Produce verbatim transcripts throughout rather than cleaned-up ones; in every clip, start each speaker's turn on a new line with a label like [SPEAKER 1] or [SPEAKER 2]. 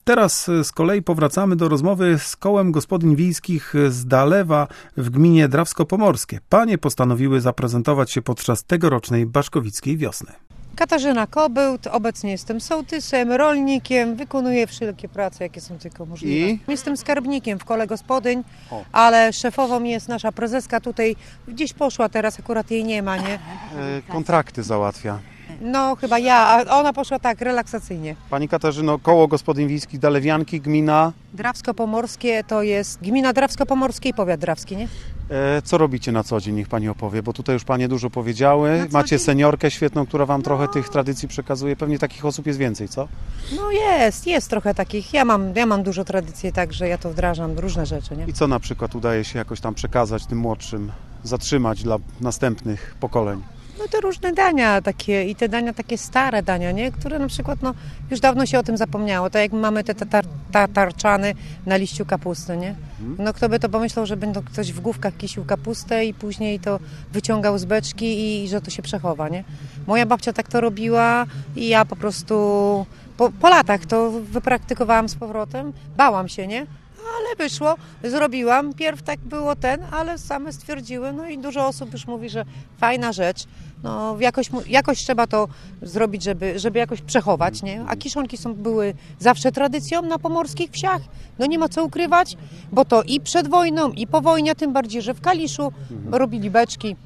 [SPEAKER 1] Teraz z kolei powracamy do rozmowy z kołem gospodyń wiejskich z Dalewa w gminie Drawsko-Pomorskie. Panie postanowiły zaprezentować się podczas tegorocznej Baszkowickiej Wiosny.
[SPEAKER 2] Katarzyna Kobyłt, obecnie jestem sołtysem, rolnikiem, wykonuję wszelkie prace, jakie są tylko możliwe.
[SPEAKER 1] I?
[SPEAKER 2] Jestem skarbnikiem w kole gospodyń,
[SPEAKER 1] O.
[SPEAKER 2] ale szefową jest nasza prezeska tutaj, gdzieś poszła teraz, akurat jej nie ma, nie?
[SPEAKER 3] E, kontrakty załatwia.
[SPEAKER 2] No chyba ja, a ona poszła tak, relaksacyjnie.
[SPEAKER 3] Pani Katarzyno, koło gospodyń wiejskich Dalewianki, gmina.
[SPEAKER 2] Drawsko-Pomorskie to jest gmina Drawsko-Pomorskie i powiat drawski, nie?
[SPEAKER 3] E, co robicie na co dzień, niech Pani opowie, bo tutaj już Panie dużo powiedziały.
[SPEAKER 2] Na co
[SPEAKER 3] Macie
[SPEAKER 2] dzień?
[SPEAKER 3] seniorkę świetną, która Wam
[SPEAKER 2] No.
[SPEAKER 3] trochę tych tradycji przekazuje. Pewnie takich osób jest więcej, co?
[SPEAKER 2] No jest, jest trochę takich. Ja mam, ja mam dużo tradycji, także ja to wdrażam, różne rzeczy, nie?
[SPEAKER 3] I co na przykład udaje się jakoś tam przekazać tym młodszym, zatrzymać dla następnych pokoleń?
[SPEAKER 2] No to różne dania takie i te dania takie stare dania, nie? Które na przykład no, już dawno się o tym zapomniało. Tak jak mamy te tatar, tatarczany na liściu kapusty, nie? No kto by to pomyślał, że będą ktoś w główkach kisił kapustę i później to wyciągał z beczki i, i że to się przechowa, nie? Moja babcia tak to robiła i ja po prostu po, po latach to wypraktykowałam z powrotem. Bałam się, nie? Ale wyszło, zrobiłam. Pierw tak było ten, ale same stwierdziły. No i dużo osób już mówi, że fajna rzecz. No jakoś, jakoś trzeba to zrobić, żeby, żeby jakoś przechować, nie? A kiszonki są, były zawsze tradycją na pomorskich wsiach. No nie ma co ukrywać, bo to i przed wojną, i po wojnie, tym bardziej, że w Kaliszu robili beczki.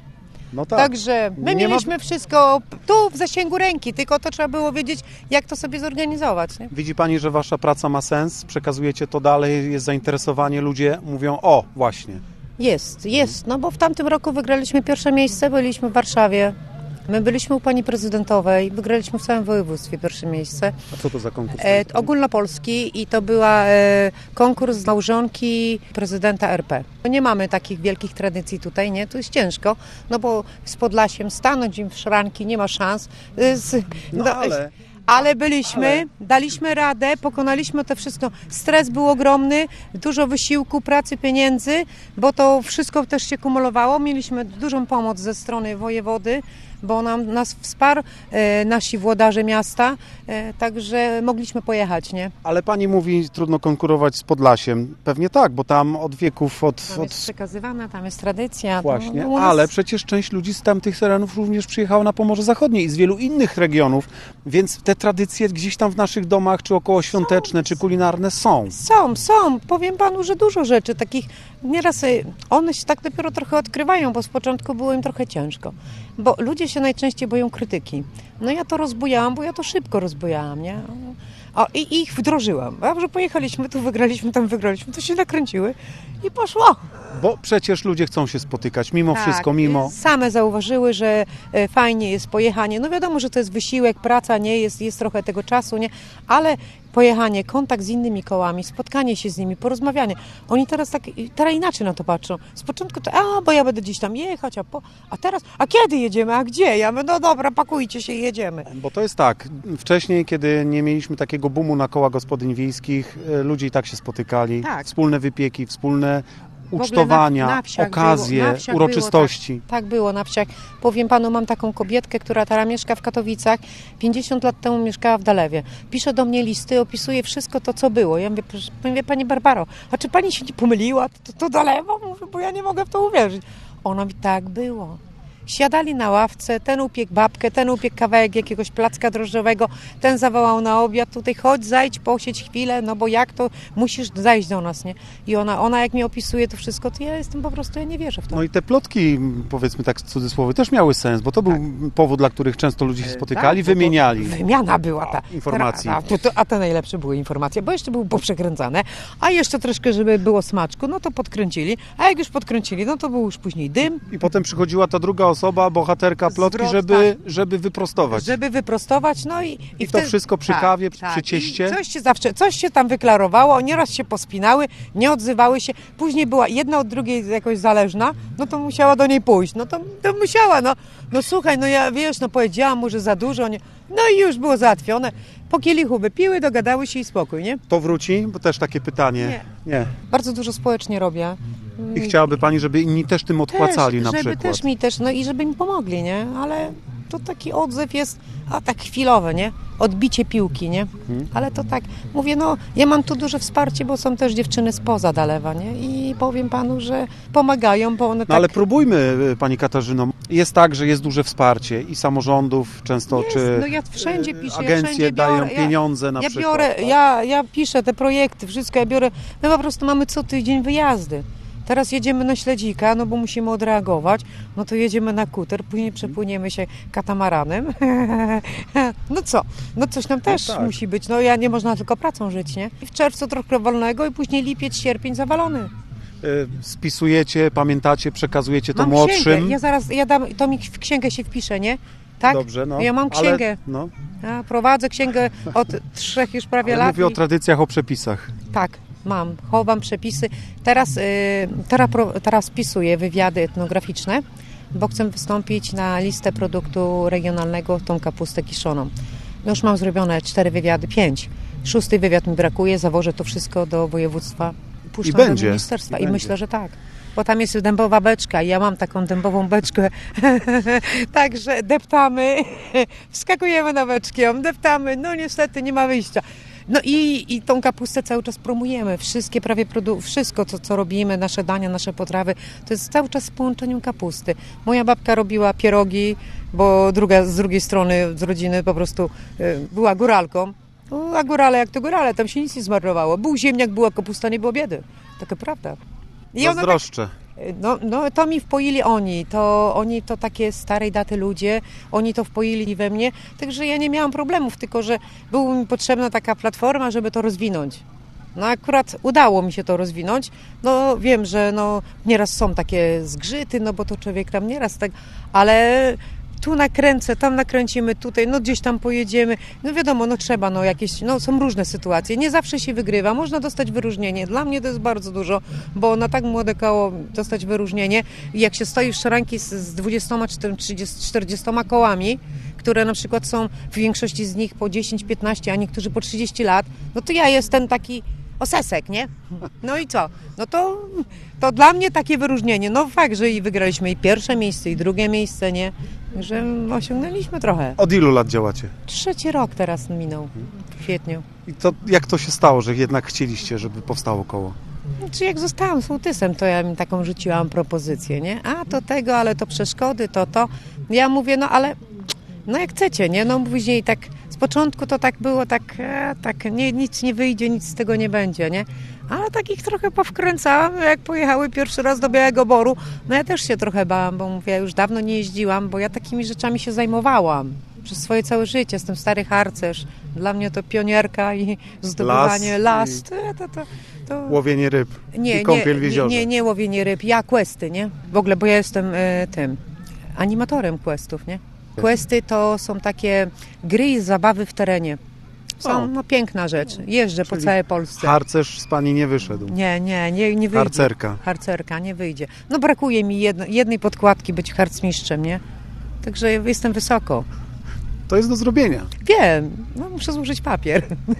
[SPEAKER 3] No tak.
[SPEAKER 2] Także my
[SPEAKER 3] Nie ma-
[SPEAKER 2] mieliśmy wszystko tu w zasięgu ręki, tylko to trzeba było wiedzieć, jak to sobie zorganizować, nie?
[SPEAKER 3] Widzi Pani, że Wasza praca ma sens? Przekazujecie to dalej, jest zainteresowanie, ludzie mówią, o, właśnie.
[SPEAKER 2] Jest, jest, no bo w tamtym roku wygraliśmy pierwsze miejsce, byliśmy w Warszawie. My byliśmy u pani prezydentowej, wygraliśmy w całym województwie pierwsze miejsce.
[SPEAKER 3] A co to za konkurs?
[SPEAKER 2] E, ogólnopolski i to była e, konkurs małżonki prezydenta R P. Nie mamy takich wielkich tradycji tutaj, nie? To jest ciężko, no bo z Podlasiem stanąć im w szranki nie ma szans. E, z,
[SPEAKER 3] No ale-
[SPEAKER 2] Ale byliśmy,
[SPEAKER 3] Ale-
[SPEAKER 2] daliśmy radę, pokonaliśmy to wszystko. Stres był ogromny, dużo wysiłku, pracy, pieniędzy, bo to wszystko też się kumulowało. Mieliśmy dużą pomoc ze strony wojewody, bo nam, nas wsparł e, nasi włodarze miasta, e, także mogliśmy pojechać, nie?
[SPEAKER 3] Ale Pani mówi, trudno konkurować z Podlasiem. Pewnie tak, bo tam od wieków, od...
[SPEAKER 2] Tam jest
[SPEAKER 3] od...
[SPEAKER 2] przekazywana, tam jest tradycja.
[SPEAKER 3] Właśnie,
[SPEAKER 2] to, no, u nas-
[SPEAKER 3] ale przecież część ludzi z tamtych terenów również przyjechała na Pomorze Zachodnie i z wielu innych regionów, więc te tradycje gdzieś tam w naszych domach, czy okołoświąteczne, czy kulinarne są.
[SPEAKER 2] Są, są. Powiem panu, że dużo rzeczy takich, nieraz y, one się tak dopiero trochę odkrywają, bo z początku było im trochę ciężko. Bo ludzie się najczęściej boją krytyki. No ja to rozbujałam, bo ja to szybko rozbujałam, nie? O, i, i ich wdrożyłam. A że pojechaliśmy, tu wygraliśmy, tam wygraliśmy, to się nakręciły i poszło.
[SPEAKER 3] Bo przecież ludzie chcą się spotykać, mimo wszystko, mimo...
[SPEAKER 2] Same zauważyły, że e, fajnie jest pojechanie. No wiadomo, że to jest wysiłek, praca, nie jest, jest trochę tego czasu, nie? Ale pojechanie, kontakt z innymi kołami, spotkanie się z nimi, porozmawianie. Oni teraz tak, teraz inaczej na to patrzą. Z początku to, a, bo ja będę gdzieś tam jechać, a, po, a teraz, a kiedy jedziemy, a gdzie? Ja mówię, no dobra, pakujcie się i jedziemy.
[SPEAKER 3] Bo to jest tak, wcześniej, kiedy nie mieliśmy takiego boomu na koła gospodyń wiejskich, e, ludzie i tak się spotykali,
[SPEAKER 2] Tak.
[SPEAKER 3] wspólne wypieki, wspólne
[SPEAKER 2] W ogóle
[SPEAKER 3] ucztowania,
[SPEAKER 2] na- na wsiach
[SPEAKER 3] okazje,
[SPEAKER 2] było, na wsiach
[SPEAKER 3] uroczystości.
[SPEAKER 2] Było, tak, tak było na wsiach. Powiem panu, mam taką kobietkę, która teraz mieszka w Katowicach, pięćdziesiąt lat temu mieszkała w Dalewie. Pisze do mnie listy, opisuje wszystko to, co było. Ja mówię, proszę, mówię pani Barbaro, a czy pani się nie pomyliła? To, to Dalewo? Mówię, bo ja nie mogę w to uwierzyć. Ona mi tak było. Siadali na ławce, ten upiekł babkę, ten upiekł kawałek jakiegoś placka drożdżowego, ten zawołał na obiad, tutaj chodź, zajdź, posiedź chwilę, no bo jak to, musisz zajść do nas, nie? I ona, ona jak mi opisuje to wszystko, to ja jestem po prostu, ja nie wierzę w to.
[SPEAKER 3] No i te plotki, powiedzmy tak w cudzysłowie, też miały sens, bo to był powód, dla których często ludzie się spotykali,
[SPEAKER 2] Tak, bo to
[SPEAKER 3] wymieniali.
[SPEAKER 2] Wymiana była ta.
[SPEAKER 3] informacji.
[SPEAKER 2] A, to, a te najlepsze były informacje, bo jeszcze były poprzekręcane, a jeszcze troszkę, żeby było smaczku, no to podkręcili, a jak już podkręcili, no to był już później dym,
[SPEAKER 3] I potem przychodziła ta druga osoba, bohaterka plotki,
[SPEAKER 2] Zwrot,
[SPEAKER 3] żeby, żeby wyprostować.
[SPEAKER 2] żeby wyprostować, no i... I,
[SPEAKER 3] I to
[SPEAKER 2] wtedy-
[SPEAKER 3] wszystko przy kawie, przy- przy
[SPEAKER 2] I
[SPEAKER 3] cieście?
[SPEAKER 2] Coś się zawsze, coś się tam wyklarowało, nieraz się pospinały, nie odzywały się, później była jedna od drugiej jakoś zależna, no to musiała do niej pójść, no to, to musiała, no, no słuchaj, no ja, wiesz, no powiedziałam mu, że za dużo, nie, no i już było załatwione, po kielichu wypiły, dogadały się i spokój, nie?
[SPEAKER 3] To wróci? Bo też takie pytanie.
[SPEAKER 2] Nie.
[SPEAKER 3] Nie.
[SPEAKER 2] Bardzo dużo społecznie robię.
[SPEAKER 3] I chciałaby Pani, żeby inni też tym odpłacali
[SPEAKER 2] też,
[SPEAKER 3] na
[SPEAKER 2] żeby
[SPEAKER 3] przykład.
[SPEAKER 2] też mi też, no i żeby mi pomogli, nie? Ale to taki odzew jest, a tak chwilowy, nie? Odbicie piłki, nie? Ale to tak, mówię, no, ja mam tu duże wsparcie, bo są też dziewczyny spoza Dalewa, nie? I powiem panu, że pomagają, bo one
[SPEAKER 3] No
[SPEAKER 2] tak...
[SPEAKER 3] ale próbujmy, pani Katarzyno. Jest tak, że jest duże wsparcie i samorządów często,
[SPEAKER 2] Jest,
[SPEAKER 3] czy
[SPEAKER 2] no ja wszędzie piszę, ja
[SPEAKER 3] agencje
[SPEAKER 2] wszędzie
[SPEAKER 3] dają
[SPEAKER 2] biorę, ja-
[SPEAKER 3] pieniądze na
[SPEAKER 2] Ja
[SPEAKER 3] przykład.
[SPEAKER 2] biorę,
[SPEAKER 3] tak?
[SPEAKER 2] ja, ja piszę te projekty, wszystko ja biorę, my po prostu mamy co tydzień wyjazdy. Teraz jedziemy na Śledzika, no bo musimy odreagować, no to jedziemy na Kuter, później przepłyniemy się katamaranem. No co, no coś nam też
[SPEAKER 3] tak.
[SPEAKER 2] musi być, no ja nie można tylko pracą żyć, nie? I w czerwcu trochę wolnego i później lipiec, sierpień zawalony.
[SPEAKER 3] E, Spisujecie, pamiętacie, przekazujecie to
[SPEAKER 2] Mam
[SPEAKER 3] młodszym.
[SPEAKER 2] księgę, ja zaraz, ja dam, to mi w księgę się wpisze, nie? Tak?
[SPEAKER 3] Dobrze, no.
[SPEAKER 2] Ja mam
[SPEAKER 3] Ale,
[SPEAKER 2] księgę,
[SPEAKER 3] no,
[SPEAKER 2] ja prowadzę księgę od trzech już prawie
[SPEAKER 3] ale
[SPEAKER 2] lat.
[SPEAKER 3] mówię o
[SPEAKER 2] i-
[SPEAKER 3] tradycjach, o przepisach.
[SPEAKER 2] Tak, mam. Chowam przepisy. Teraz, y, teraz, pro- teraz wpisuję wywiady etnograficzne, bo chcę wystąpić na listę produktu regionalnego, tą kapustę kiszoną. No już mam zrobione cztery wywiady, pięć. Szósty wywiad mi brakuje, zawożę to wszystko do województwa. Puszczam
[SPEAKER 3] I będzie.
[SPEAKER 2] do ministerstwa
[SPEAKER 3] I
[SPEAKER 2] i,
[SPEAKER 3] będzie.
[SPEAKER 2] myślę, że tak. Bo tam jest dębowa beczka i ja mam taką dębową beczkę. Także deptamy, wskakujemy na beczkę, ją deptamy, no niestety nie ma wyjścia. No i, i tą kapustę cały czas promujemy. Wszystkie prawie produ- wszystko, co, co robimy, nasze dania, nasze potrawy, to jest cały czas z połączeniem kapusty. Moja babka robiła pierogi, bo druga, z drugiej strony z rodziny po prostu y, była góralką. No, a górale jak to górale, tam się nic nie zmarnowało. Był ziemniak, była kapusta, nie było biedy. Taka prawda. I ona tak,
[SPEAKER 3] Zazdroszczę.
[SPEAKER 2] no, no to mi wpoili oni, to oni to takie starej daty ludzie, oni to wpoili we mnie, także ja nie miałam problemów, tylko że była mi potrzebna taka platforma, żeby to rozwinąć. No akurat udało mi się to rozwinąć, no wiem, że no nieraz są takie zgrzyty, no bo to człowiek tam nieraz tak, ale tu nakręcę, tam nakręcimy, tutaj, no gdzieś tam pojedziemy, no wiadomo, no trzeba, no jakieś, no są różne sytuacje, nie zawsze się wygrywa, można dostać wyróżnienie, dla mnie to jest bardzo dużo, bo na tak młode koło dostać wyróżnienie i jak się stoi w szranki z, z dwudziestoma czy tam trzydziestoma, czterdziestoma kołami, które na przykład są w większości z nich po dziesięć, piętnaście, a niektórzy po trzydzieści lat, no to ja jestem taki osesek, nie? No i co? No to, to dla mnie takie wyróżnienie. No fakt, że i wygraliśmy i pierwsze miejsce, i drugie miejsce, nie? Że osiągnęliśmy trochę.
[SPEAKER 3] Od ilu lat działacie?
[SPEAKER 2] Trzeci rok teraz minął w kwietniu.
[SPEAKER 3] I to jak to się stało, że jednak chcieliście, żeby powstało koło?
[SPEAKER 2] Znaczy jak zostałam sołtysem, to ja im taką rzuciłam propozycję, nie? A to tego, ale to przeszkody, to to. Ja mówię, no ale no jak chcecie, nie? No później tak z początku to tak było, tak, e, tak nie, nic nie wyjdzie, nic z tego nie będzie, nie? Ale tak ich trochę powkręcałam, jak pojechały pierwszy raz do Białego Boru. No ja też się trochę bałam, bo mówię, już dawno nie jeździłam, bo ja takimi rzeczami się zajmowałam. Przez swoje całe życie, jestem stary harcerz. Dla mnie to pionierka i zdobywanie las.
[SPEAKER 3] Las i-
[SPEAKER 2] To, to, to, to...
[SPEAKER 3] Łowienie ryb
[SPEAKER 2] Nie,
[SPEAKER 3] i kąpiel
[SPEAKER 2] nie,
[SPEAKER 3] w jeziorze.
[SPEAKER 2] nie, nie, nie łowienie ryb, ja questy, nie? W ogóle, bo ja jestem e, tym, animatorem questów, nie? Questy to są takie gry i zabawy w terenie. Są,
[SPEAKER 3] O.
[SPEAKER 2] no piękna rzecz. Jeżdżę po
[SPEAKER 3] Czyli
[SPEAKER 2] całej Polsce.
[SPEAKER 3] Harcerz z pani nie wyszedł.
[SPEAKER 2] Nie, nie, nie, nie wyjdzie.
[SPEAKER 3] Harcerka.
[SPEAKER 2] Harcerka, nie wyjdzie. No brakuje mi jedno, jednej podkładki być harcmistrzem, nie? Także jestem wysoko.
[SPEAKER 3] To jest do zrobienia.
[SPEAKER 2] Wiem, no muszę złożyć papier.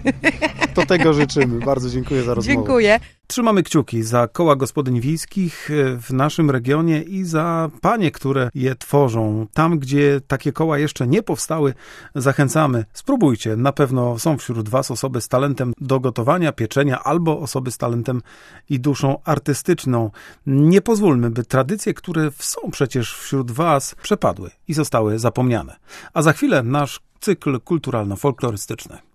[SPEAKER 3] To tego życzymy. Bardzo dziękuję za rozmowę.
[SPEAKER 2] Dziękuję.
[SPEAKER 1] Trzymamy kciuki za koła gospodyń wiejskich w naszym regionie i za panie, które je tworzą. Tam, gdzie takie koła jeszcze nie powstały, zachęcamy. Spróbujcie. Na pewno są wśród was osoby z talentem do gotowania, pieczenia albo osoby z talentem i duszą artystyczną. Nie pozwólmy, by tradycje, które są przecież wśród was, przepadły i zostały zapomniane. A za chwilę nasz cykl kulturalno-folklorystyczny.